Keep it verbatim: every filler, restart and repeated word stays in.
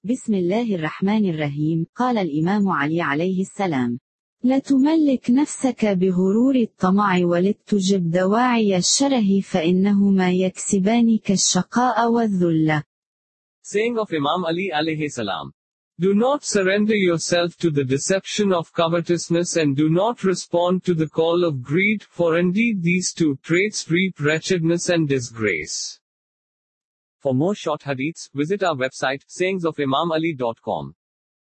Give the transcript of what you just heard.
بسم الله الرحمن الرحيم. قال الإمام علي عليه السلام: لا تملك نفسك بغرور الطمع ولتجب دواعي الشره فإنهما يكسبانك الشقاء والذل. Saying of Imam Ali alayhi salam: Do not surrender yourself to the deception of covetousness and do not respond to the call of greed, for indeed these two traits reap wretchedness and disgrace. For more short hadiths, visit our website sayings of imam ali dot com.